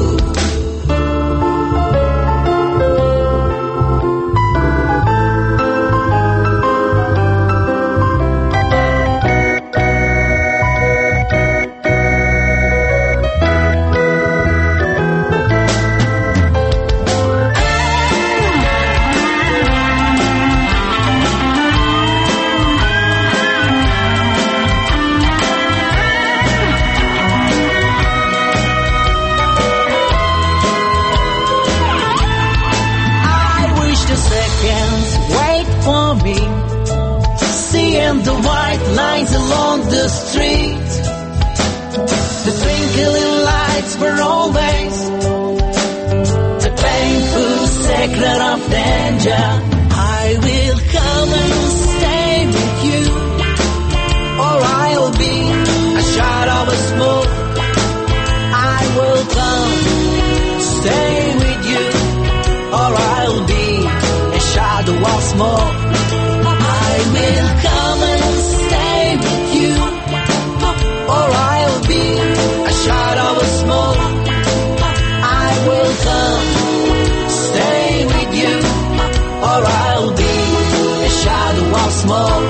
The white lines along the street, the twinkling lights were always the painful secret of danger. I will come and stay with you, or I'll be a shadow of smoke. I will come stay with you, or I'll be a shadow of smoke. I will come and stay with you, or I'll be a shadow of smoke. I will come stay with you, or I'll be a shadow of smoke.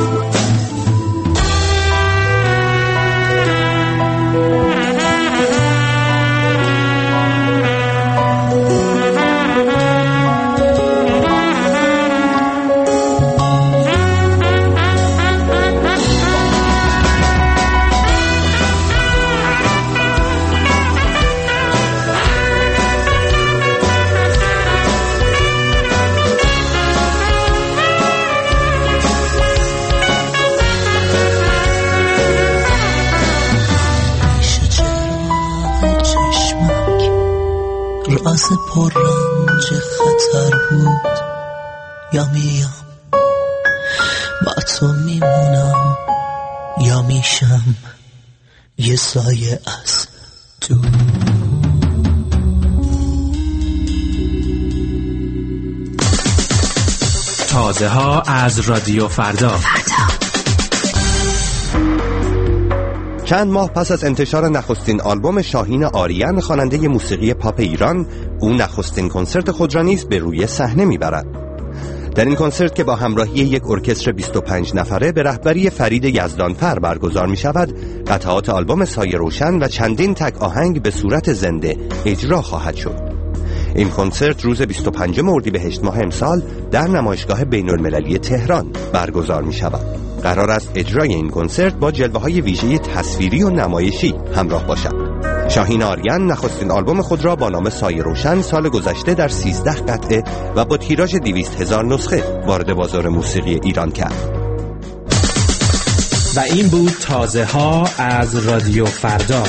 راز پررنج خطر بود. یا میام با تو میمونم یا میشم یه سایه از دور. تازه ها از رادیو فردا. چند ماه پس از انتشار نخستین آلبوم شاهین آریان خواننده موسیقی پاپ ایران، او نخستین کنسرت خود را نیز به روی صحنه میبرد. در این کنسرت که با همراهی یک ارکستر بیست و پنج نفره به رهبری فرید یزدانفر برگزار می شود، قطعات آلبوم سایه روشن و چندین تک آهنگ به صورت زنده اجرا خواهد شد. این کنسرت روز بیست و پنجم اردیبهشت ماه امسال در نمایشگاه بین‌المللی تهران برگزار می شود. قرار است اجرای این کنسرت با جلوه‌های ویژه تصویری و نمایشی همراه باشد. شاهین آریان نخستین آلبوم خود را با نام سایه روشن سال گذشته در سیزده قطعه و با تیراژ دویست هزار نسخه وارد بازار موسیقی ایران کرد. و این بود تازه ها از رادیو فردا.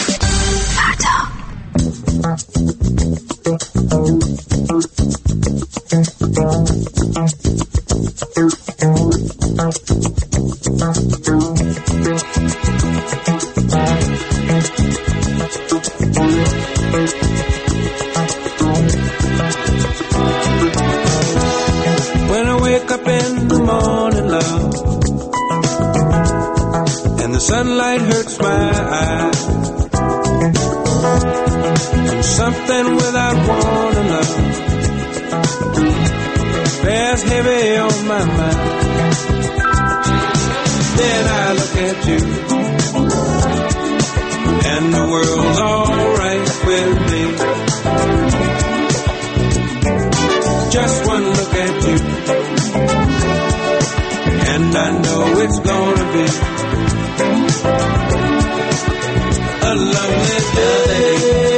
When I wake up in the morning, love, and the sunlight hurts my eyes, and something without warning, love, bears heavy on my mind. Then I look at you, and the world's alright with me. Just one look at you, and I know it's gonna be a lovely day.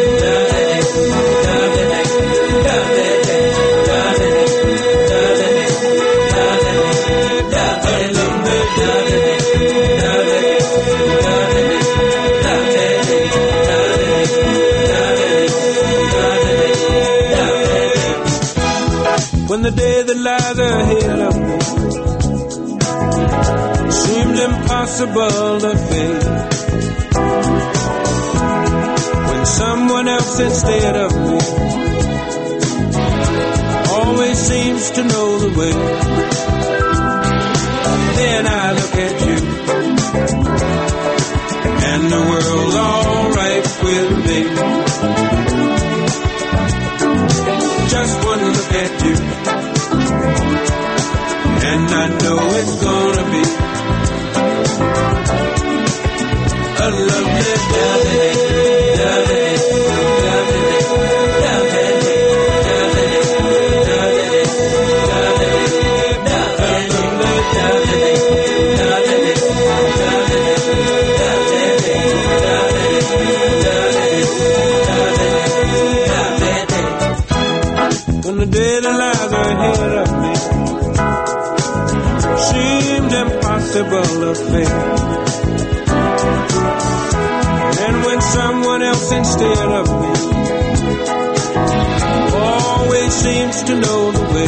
When the day that lies ahead of me seems impossible to face, when someone else instead of me always seems to know the way, then I look at you, and the world's alright with me. Just one look at you, and I know it's gonna be a lovely day. When the day that lies ahead of me seems impossible to face, and when someone else instead of me always seems to know the way,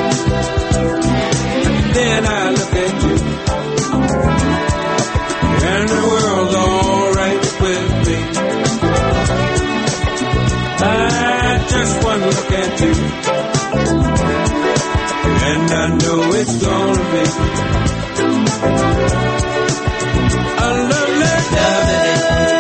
then I look at you, and the world's alright with me. I just one look at you, and I know it's gonna be a lovely day.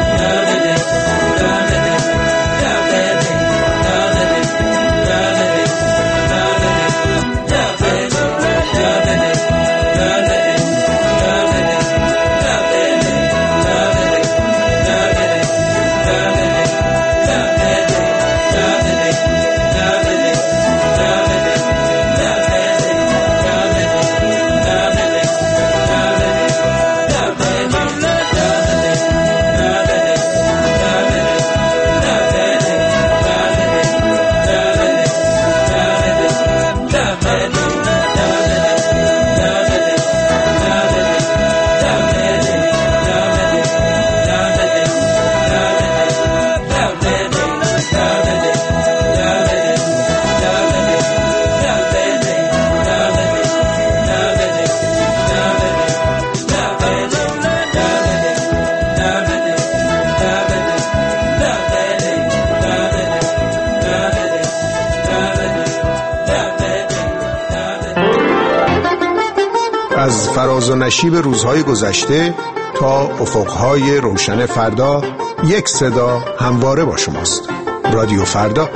از فراز و نشیب روزهای گذشته تا افقهای روشن فردا، یک صدا همواره با شماست. رادیو فردا.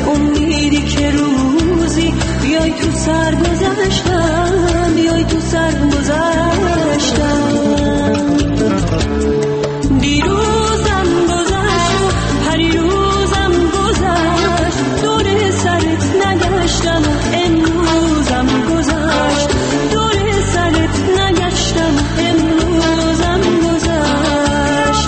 به امیدی که روزی بیای تو سر گذشتم، بیای تو سر گذشتم. دیروزم گذشت و پریروزم گذشت، دور سرت نگشتم و امروزم گذشت، دور سرت نگشتم امروزم گذشت.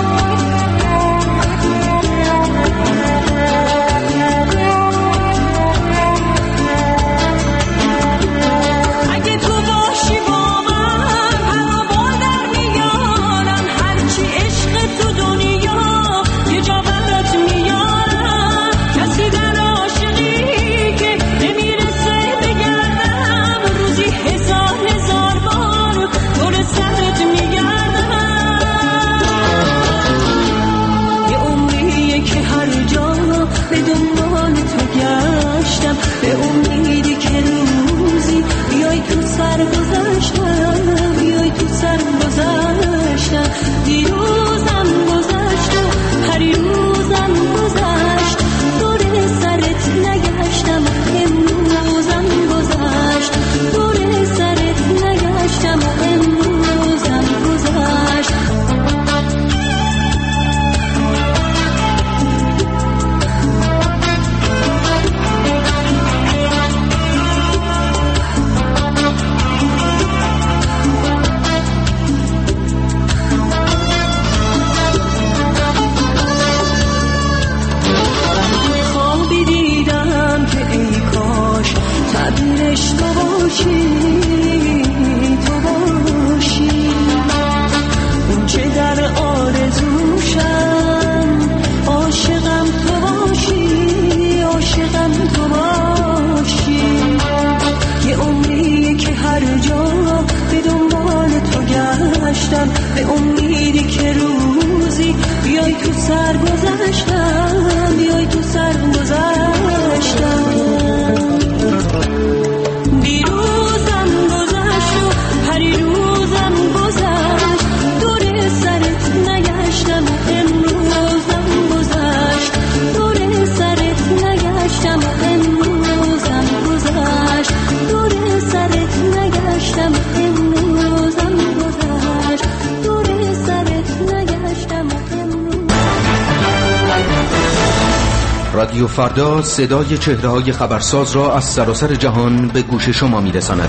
اگه تو باشی با من هوا در میارم، هرچی عشق تو دنیا یه جا برات میارم. کسی در عاشقی که نمیرسه بگردم، روزی هزار هزار بار دور سرت میگردم. یه عمریه که هر جا به دنبال تو گشتم، به امیدی که روزی بیای تو سر گذشتم، بیای تو سر گذشتم. دیروزم گذشت و پریروزم گذشت، دور سرت نگشتم امروزم گذشت، دور سرت نگشتم امروزم گذشت. خوابی دیدم که ای کاش تعبیرش تو باشی، تو باشی. اون چه در آرزوشم عاشقم تو باشی، عاشقم تو باشی. یه عمریه که هر جا به دنبال تو گشتم، به امیدی که روزی بیای تو سر گذشتم، بیای تو سر گذشتم. دیروزم گذشت و پریروزم گذشت، دور سرت نگشتم امروزم گذشت، دور سرت نگشتم امروزم گذشت، دور سرت نگشتم امروزم گذشت، دور سرت نگشتم امروزم. رادیو فردا صدای چهره‌های خبرساز را از سراسر جهان به گوش شما می‌رساند.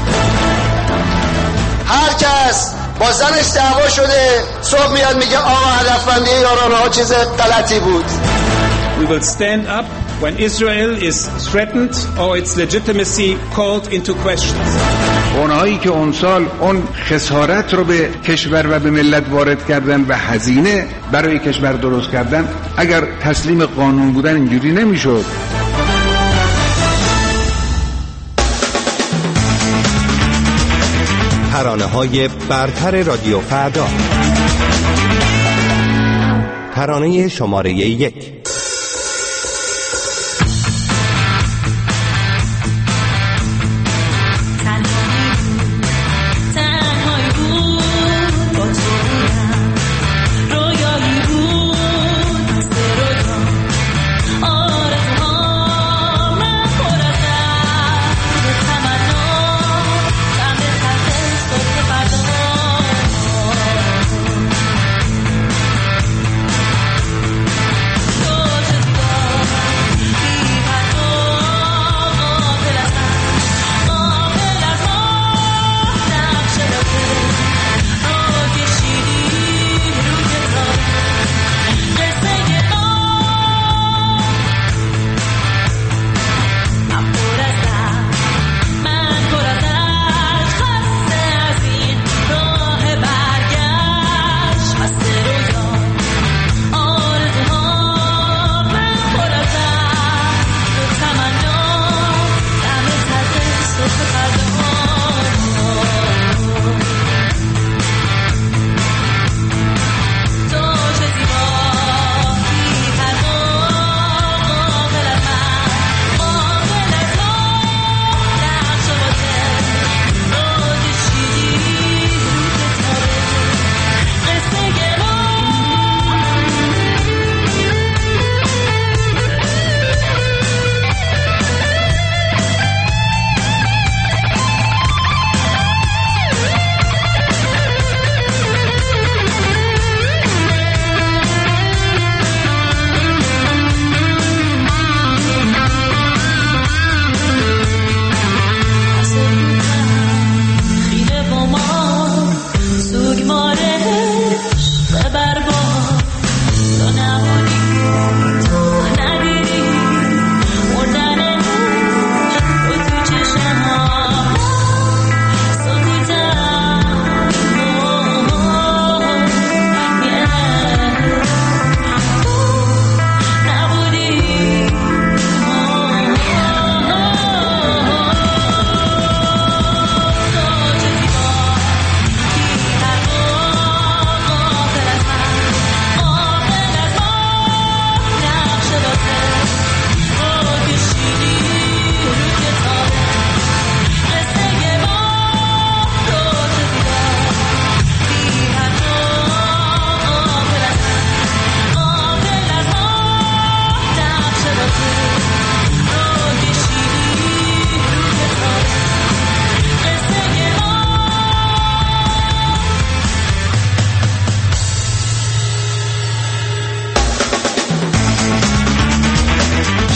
هر کس با زنش دعوا شده صبح میاد میگه آقا هدفمندی یارانه ها چیز غلطی بود. We will stand up when Israel is threatened or its legitimacy called into question. اونهایی که اون سال اون خسارت رو به کشور و به ملت وارد کردن و هزینه برای کشور درست کردن، اگر تسلیم قانون بودن اینجوری نمیشد. ترانه‌های برتر رادیو فردا. ترانه شماره یک. Oh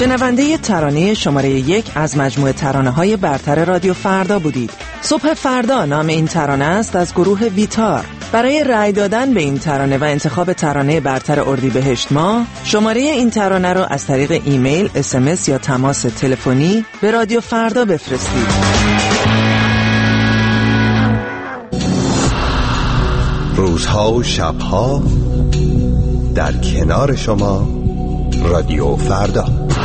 شنونده ترانه شماره یک از مجموعه ترانه‌های برتر رادیو فردا بودید. صبح فردا نام این ترانه است از گروه ویتار. برای رأی دادن به این ترانه و انتخاب ترانه برتر اردیبهشت ماه، شماره این ترانه رو از طریق ایمیل، اس ام اس یا تماس تلفنی به رادیو فردا بفرستید. روزها و شبها در کنار شما رادیو فردا.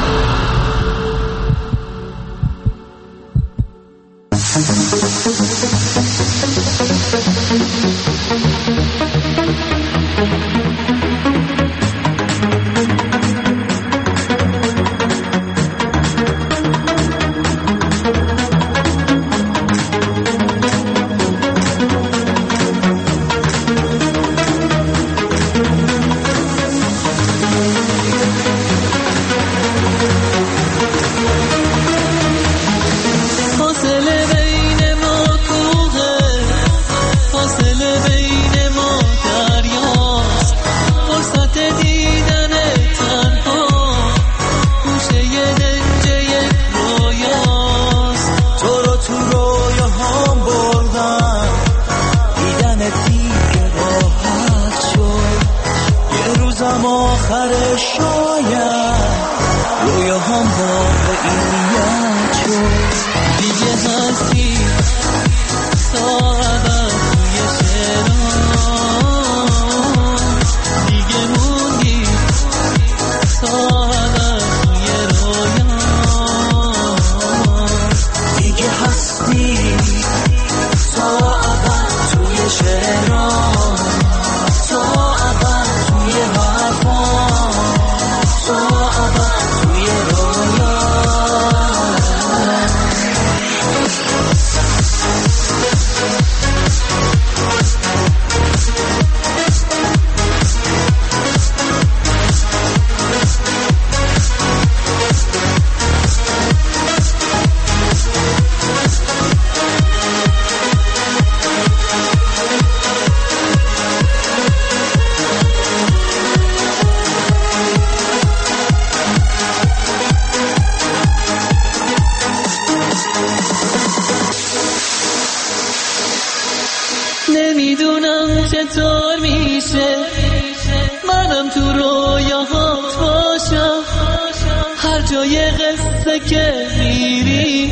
نمیدونم چطور میشه منم تو رویاهات باشم، هر جای قصه که میری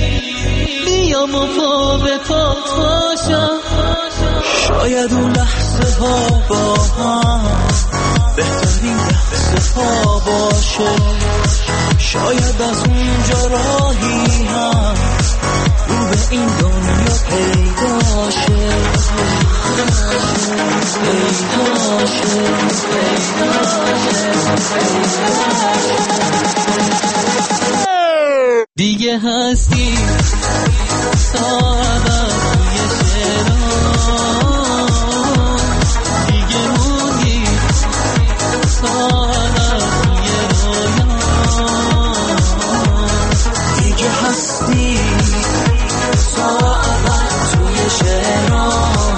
بیام و پا به پات باشم. شاید اون لحظه ها با هم بهترین لحظه ها باشه، شاید از اونجا راهی هم رو به این دنیا پیدا شه، پیدا شه، پیدا شه. دیگه هستی ساعت توی شعران، دیگه موندی ساعت توی رویان، دیگه هستی ساعت توی شعران،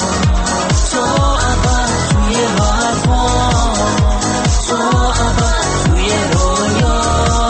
ساعت توی حرفان، ساعت توی رویان.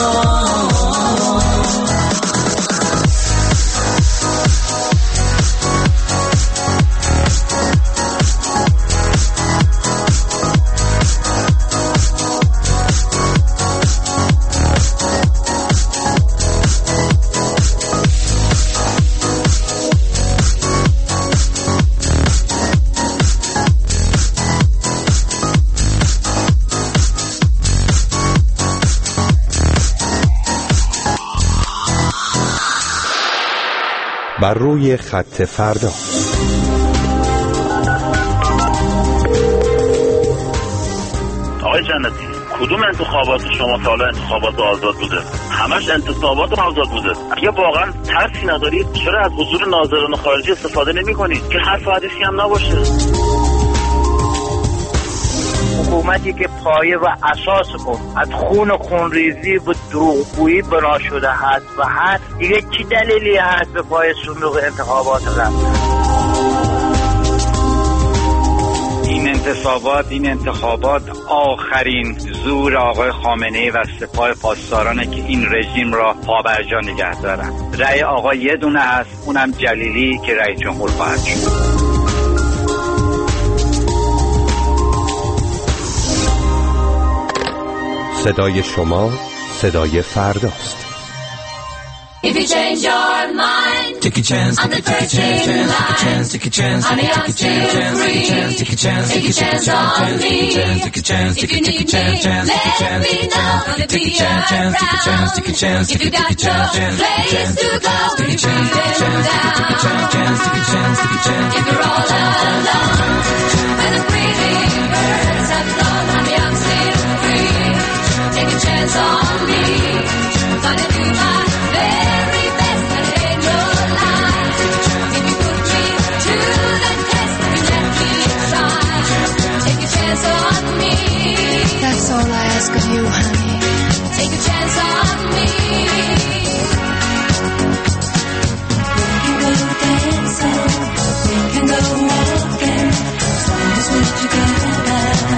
بر روی خط فردا. آقای جنتی، کدوم انتخابات شما تا حالا انتخابات آزاد بوده؟ همش انتصابات آزاد بوده. اگه واقعا ترسی ندارید چرا از حضور ناظران خارجی استفاده نمی کنید که حرف حدیثی هم نباشه؟ حکومتی که پایه و اساس اون از خون و خونریزی و دروغگویی بنا شده هست و هست، دیگه چی دلیلی هست به پای صندوق انتخابات رفت؟ این انتصابات این انتخابات آخرین زور آقای خامنه‌ای و سپاه پاسدارانه که این رژیم را پابرجا نگه دارن. رأی آقا یه دونه هست، اونم جلیلی که رئیس جمهور خواهد شد. صدای شما صدای فرداست. If you change your mind, take a chance, take a chance, take a chance, take a chance, take a chance, take a chance, take a chance on me. Take a chance, take a chance, take a chance, take a chance, take a chance, take a chance, take a chance, take a chance, take a chance, place to go. Take a chance, take a chance, take a chance, take a chance, take a chance. If you're all alone, and the pretty birds have flown, honey, I'm still free. Take a chance on me, gonna do my very best and ain't no lie. If you put me to the test, you let me try. Take a chance on me. That's all I ask of you, honey. Take a chance on me. We can go dancing, we can go walking, as long as we're together.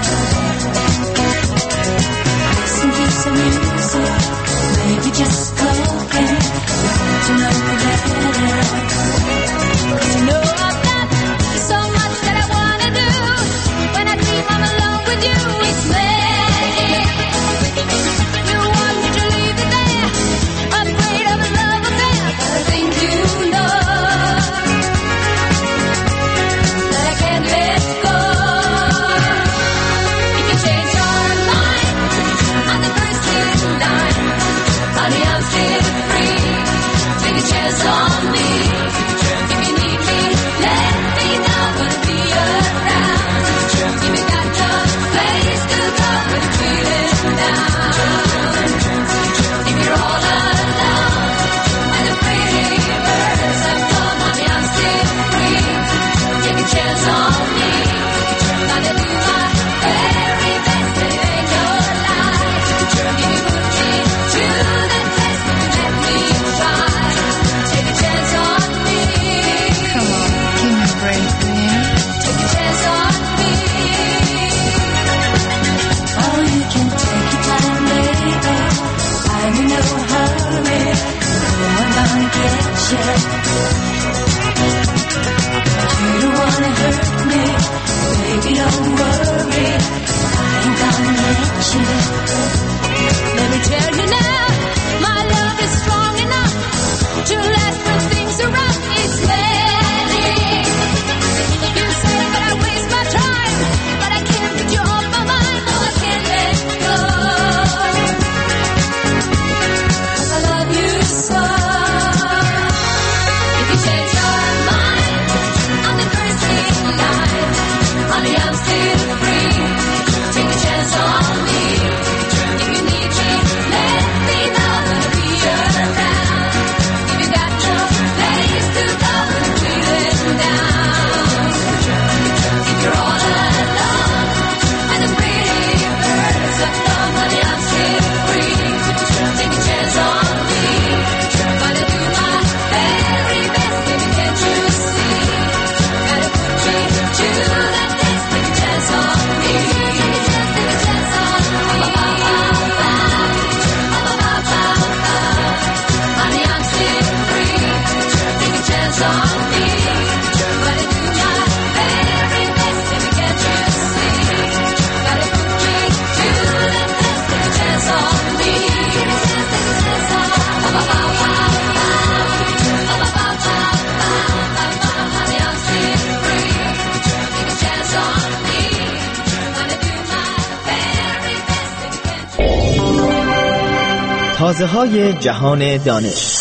Listen to some music, maybe just talking. To know me better. 'Cause you know I've got so much that I wanna do. When I dream I'm alone with you, it's magic. You want me to leave it there, afraid of a love affair. But I think you know that I can't let go. If you change your mind, I'm the first in line. Honey, I'm still free. Take a chance on me. If you need me, let me know. Gonna be around. Give me that tough place to go when you're feeling down. If you're all alone and the pretty birds have flown, honey, I'm still free. Take a chance on me. Gonna do my very best and it ain't no lie. If you put me to the test, you let me try. Take a chance on me. Come on, give me a break, will you? Take a chance on me. Oh, you can take your time, baby. I'm in no hurry. No one gonna get you. You don't wanna hurt me, baby. Don't worry. I ain't gonna let you. Let me tell you now, my love is strong enough to last when things are rough. It's magic. You say that I waste my time, but I can't get you off my mind. No, I can't let go. 'Cause I love you so. If you change your mind, I'm the first in line. Honey, I'm still free. Take a chance on me. If you need me, let me know. Gonna be around. If you got no place to go when you're feeling down. If you're all alone and the pretty birds have flown, honey, I'm still free. Take a chance on me. Gonna do my very best, baby, can't you see? Gotta put me to the test. Take a chance on me. Take a chance, take a chance on me. Honey, I'm still free. Take a chance on me. Gonna do my very best, baby, can't you see? Gotta put me to the test. Take a chance on me. Take a chance, take a chance on me. Honey, I'm still free. Take a chance on me. Gonna do my very best, baby, can't you? تازه‌های جهان دانش.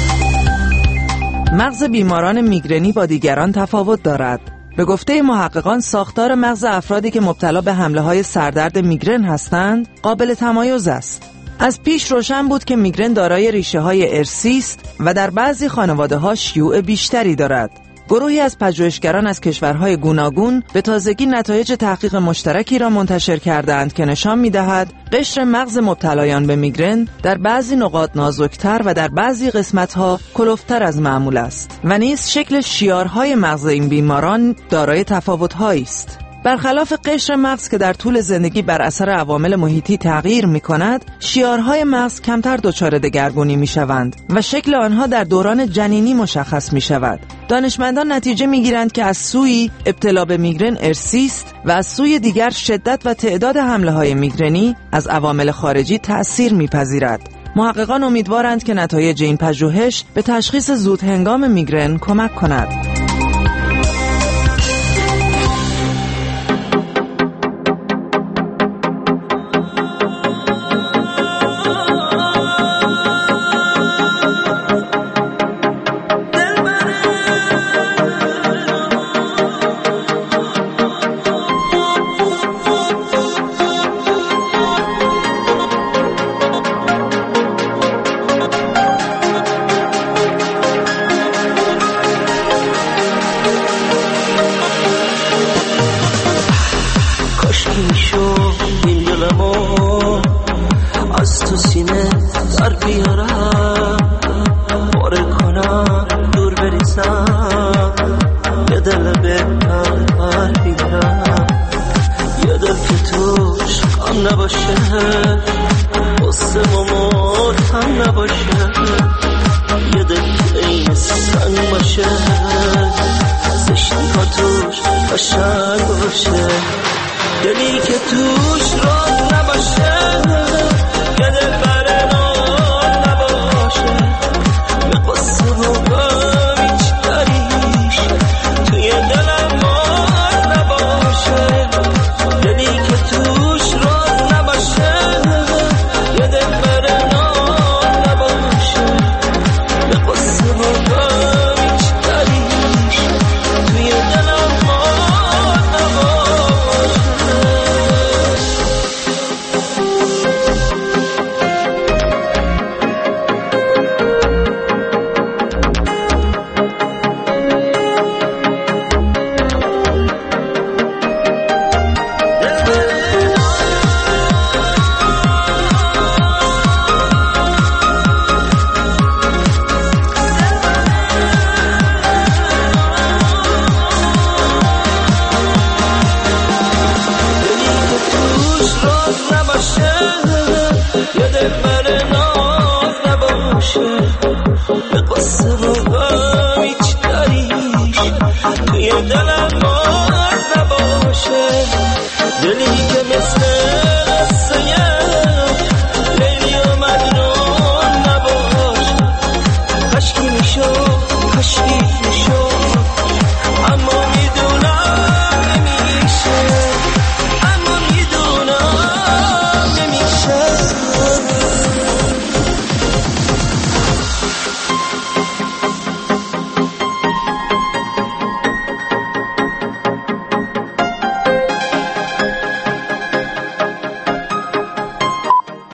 مغز بیماران میگرنی با دیگران تفاوت دارد. به گفته محققان ساختار مغز افرادی که مبتلا به حمله‌های سردرد میگرن هستند قابل تمایز است. از پیش روشن بود که میگرن دارای ریشه‌های ارثی است و در بعضی خانواده‌ها شیوع بیشتری دارد. گروهی از پژوهشگران از کشورهای گوناگون به تازگی نتایج تحقیق مشترکی را منتشر کردند که نشان می‌دهد قشر مغز مبتلایان به میگرن در بعضی نقاط نازکتر و در بعضی قسمت‌ها کلفتر از معمول است و نیز شکل شیارهای مغز این بیماران دارای تفاوت‌هایی است. برخلاف قشر مغز که در طول زندگی بر اثر عوامل محیطی تغییر می کند، شیارهای مغز کمتر دچار دگرگونی می شوند و شکل آنها در دوران جنینی مشخص می شود. دانشمندان نتیجه می گیرند که از سوی ابتلا به میگرن ارثی است و از سوی دیگر شدت و تعداد حمله های میگرنی از عوامل خارجی تأثیر می پذیرد. محققان امیدوارند که نتایج این پژوهش به تشخیص زود هنگام میگرن کمک کند. به قصه و غم هیچ دریش توی دلم